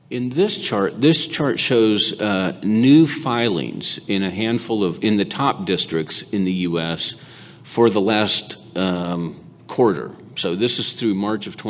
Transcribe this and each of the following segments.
In this chart shows new filings in a handful in the top districts in the U.S. for the last quarter. So this is through March of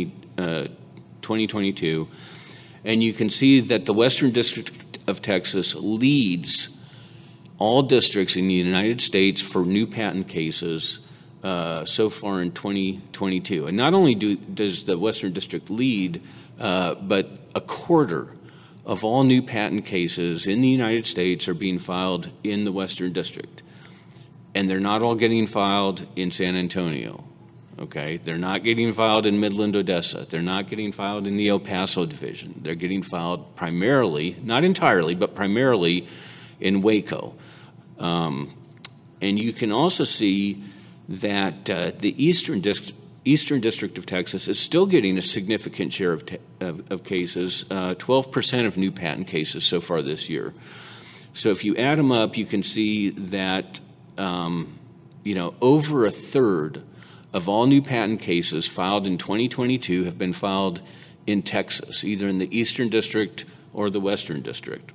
2022. And you can see that the Western District of Texas leads all districts in the United States for new patent cases so far in 2022. And not only does the Western District lead, but a quarter of all new patent cases in the United States are being filed in the Western District. And they're not all getting filed in San Antonio. Okay, they're not getting filed in Midland, Odessa. They're not getting filed in the El Paso division. They're getting filed primarily, not entirely, but primarily in Waco. And you can also see that the Eastern District of Texas is still getting a significant share of cases, 12% of new patent cases so far this year. So if you add them up, you can see that over a third of all new patent cases filed in 2022 have been filed in Texas, either in the Eastern District or the Western District.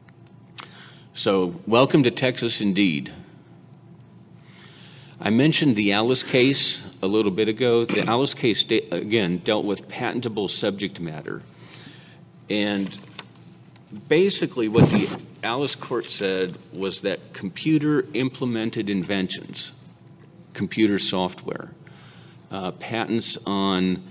So welcome to Texas indeed. I mentioned the Alice case a little bit ago. The Alice case, again, dealt with patentable subject matter. And basically what the Alice court said was that computer-implemented inventions, computer software, patents on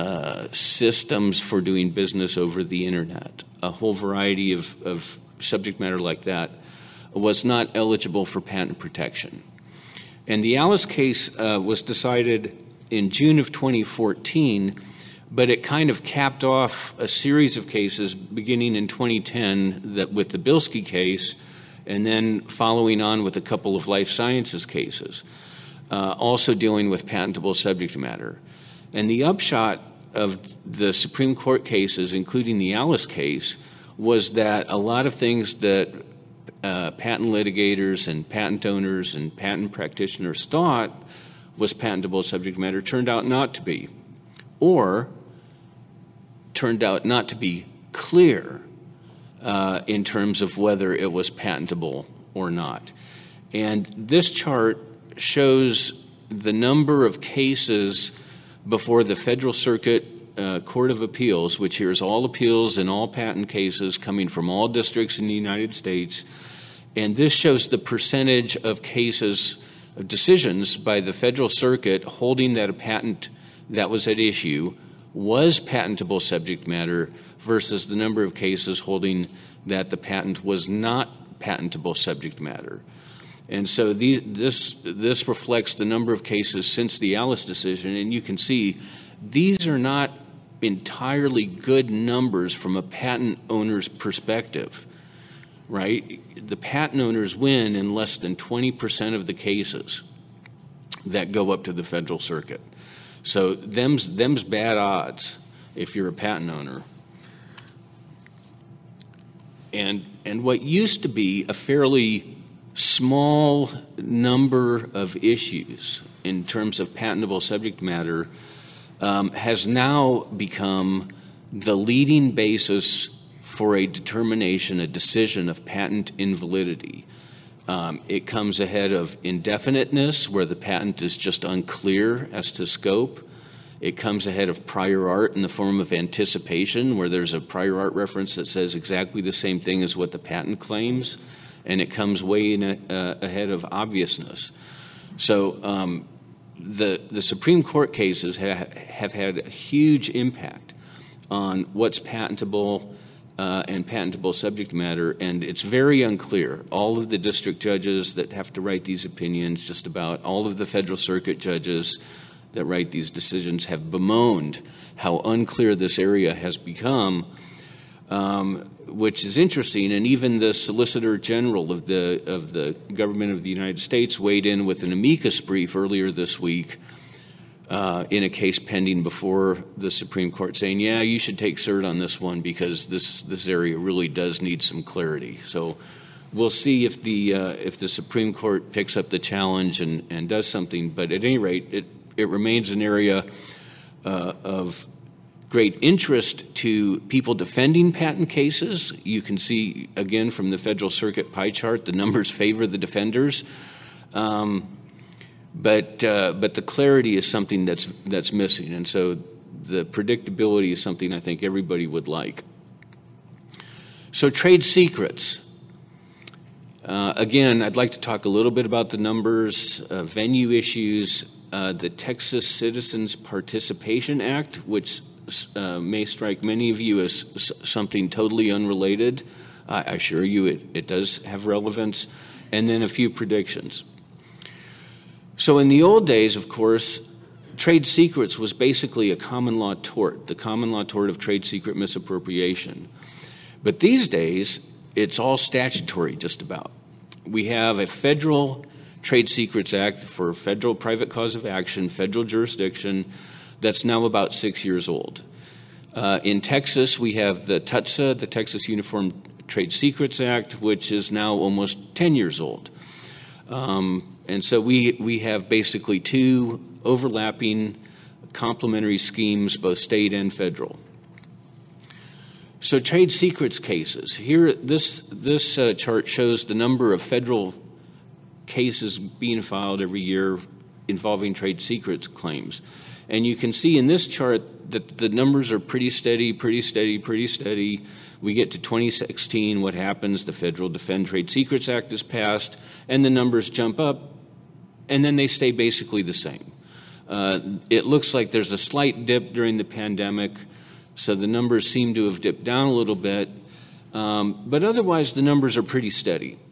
systems for doing business over the internet, a whole variety of subject matter like that, was not eligible for patent protection. And the Alice case was decided in June of 2014, but it kind of capped off a series of cases beginning in 2010 with the Bilski case, and then following on with a couple of life sciences cases. Also dealing with patentable subject matter. And the upshot of the Supreme Court cases, including the Alice case, was that a lot of things that patent litigators and patent owners and patent practitioners thought was patentable subject matter turned out not to be, or turned out not to be clear in terms of whether it was patentable or not. And this chart shows the number of cases before the Federal Circuit Court of Appeals, which hears all appeals and all patent cases coming from all districts in the United States. And this shows the percentage of cases, of decisions by the Federal Circuit holding that a patent that was at issue was patentable subject matter versus the number of cases holding that the patent was not patentable subject matter. And so this reflects the number of cases since the Alice decision, and you can see these are not entirely good numbers from a patent owner's perspective, right? The patent owners win in less than 20% of the cases that go up to the Federal Circuit. So them's bad odds if you're a patent owner. And what used to be a fairly small number of issues in terms of patentable subject matter has now become the leading basis for a determination, a decision of patent invalidity. It comes ahead of indefiniteness, where the patent is just unclear as to scope. It comes ahead of prior art in the form of anticipation, where there's a prior art reference that says exactly the same thing as what the patent claims. And it comes way ahead of obviousness. So the Supreme Court cases have had a huge impact on what's patentable and patentable subject matter, and it's very unclear. All of the district judges that have to write these opinions, just about all of the Federal Circuit judges that write these decisions, have bemoaned how unclear this area has become. Which is interesting, and even the Solicitor General of the government of the United States weighed in with an amicus brief earlier this week in a case pending before the Supreme Court, saying, "Yeah, you should take cert on this one because this area really does need some clarity." So we'll see if the Supreme Court picks up the challenge and does something. But at any rate, it remains an area of great interest to people defending patent cases. You can see, again, from the Federal Circuit pie chart, the numbers favor the defenders. But the clarity is something that's missing, and so the predictability is something I think everybody would like. So trade secrets. Again, I'd like to talk a little bit about the numbers, venue issues, the Texas Citizens Participation Act, which may strike many of you as something totally unrelated. I assure you it does have relevance, and then a few predictions. So in the old days, of course, trade secrets was basically a common law tort, the common law tort of trade secret misappropriation. But these days, it's all statutory, just about. We have a federal Trade Secrets Act for federal private cause of action, federal jurisdiction, that's now about 6 years old. In Texas, we have the TUTSA, the Texas Uniform Trade Secrets Act, which is now almost 10 years old. And so we have basically two overlapping complementary schemes, both state and federal. So trade secrets cases. Here, this chart shows the number of federal cases being filed every year involving trade secrets claims. And you can see in this chart that the numbers are pretty steady. We get to 2016, what happens? The Federal Defend Trade Secrets Act is passed, and the numbers jump up, and then they stay basically the same. It looks like there's a slight dip during the pandemic, so the numbers seem to have dipped down a little bit, but otherwise the numbers are pretty steady.